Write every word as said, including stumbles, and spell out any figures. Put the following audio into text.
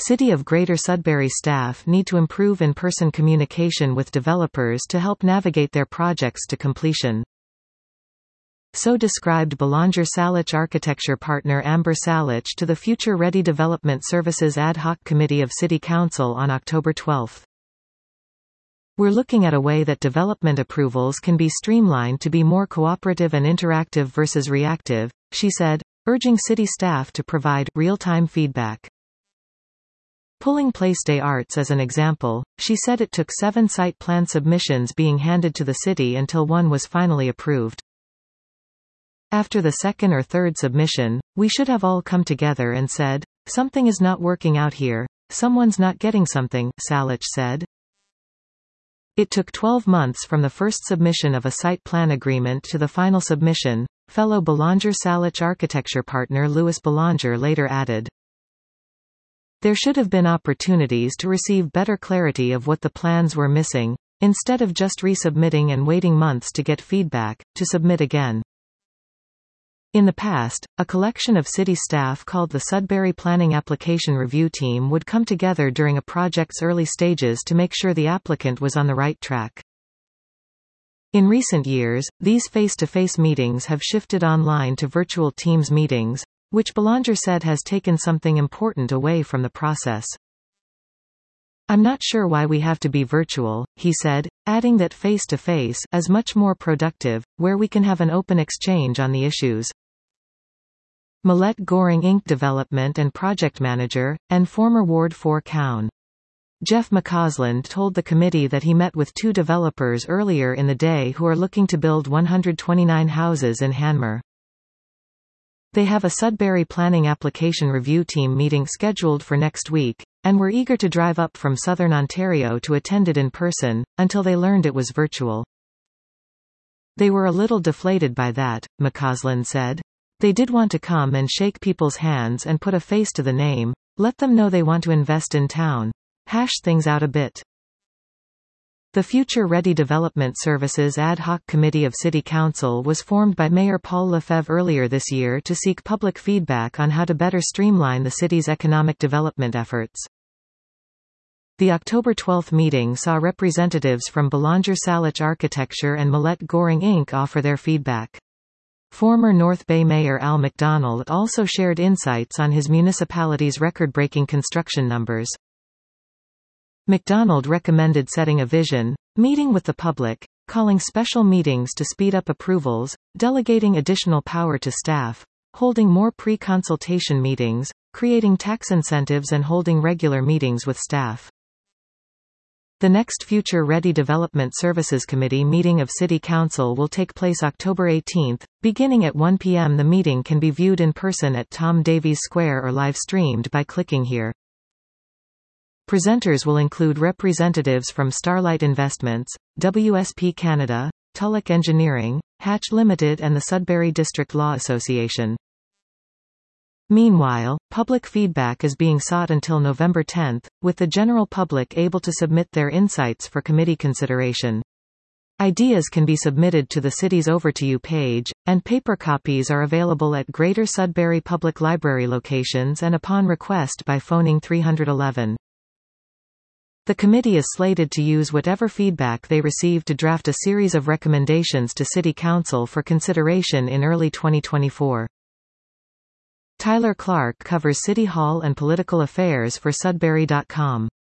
City of Greater Sudbury staff need to improve in-person communication with developers to help navigate their projects to completion. So described Belanger Salich architecture partner Amber Salich to the Future Ready Development Services Ad Hoc Committee of City Council on October twelfth. We're looking at a way that development approvals can be streamlined to be more cooperative and interactive versus reactive, she said, urging city staff to provide real-time feedback. Pulling Placeday Arts as an example, she said it took seven site plan submissions being handed to the city until one was finally approved. After the second or third submission, we should have all come together and said, something is not working out here, someone's not getting something, Salich said. It took twelve months from the first submission of a site plan agreement to the final submission, fellow Belanger Salich architecture partner Louis Belanger later added. There should have been opportunities to receive better clarity of what the plans were missing, instead of just resubmitting and waiting months to get feedback, to submit again. In the past, a collection of city staff called the Sudbury Planning Application Review Team would come together during a project's early stages to make sure the applicant was on the right track. In recent years, these face-to-face meetings have shifted online to virtual Teams meetings, which Belanger said has taken something important away from the process. I'm not sure why we have to be virtual, he said, adding that face-to-face is much more productive, where we can have an open exchange on the issues. Millette Goring Incorporated development and project manager, and former Ward four Coun. Jeff McCausland told the committee that he met with two developers earlier in the day who are looking to build one hundred twenty-nine houses in Hanmer. They have a Sudbury Planning Application Review Team meeting scheduled for next week, and were eager to drive up from southern Ontario to attend it in person, until they learned it was virtual. They were a little deflated by that, McCausland said. They did want to come and shake people's hands and put a face to the name, let them know they want to invest in town. Hash things out a bit. The Future Ready Development Services Ad Hoc Committee of City Council was formed by Mayor Paul Lefebvre earlier this year to seek public feedback on how to better streamline the city's economic development efforts. The October twelfth meeting saw representatives from Belanger Salich Architecture and Millette Goring Incorporated offer their feedback. Former North Bay Mayor Al McDonald also shared insights on his municipality's record-breaking construction numbers. McDonald recommended setting a vision, meeting with the public, calling special meetings to speed up approvals, delegating additional power to staff, holding more pre-consultation meetings, creating tax incentives and holding regular meetings with staff. The next Future Ready Development Services Committee meeting of City Council will take place October eighteenth, beginning at one p m The meeting can be viewed in person at Tom Davies Square or live-streamed by clicking here. Presenters will include representatives from Starlight Investments, W S P Canada, Tulloch Engineering, Hatch Limited and the Sudbury District Law Association. Meanwhile, public feedback is being sought until November tenth, with the general public able to submit their insights for committee consideration. Ideas can be submitted to the city's Over to You page, and paper copies are available at Greater Sudbury Public Library locations and upon request by phoning three one one. The committee is slated to use whatever feedback they receive to draft a series of recommendations to City Council for consideration in early twenty twenty-four. Tyler Clark covers City Hall and political affairs for Sudbury dot com.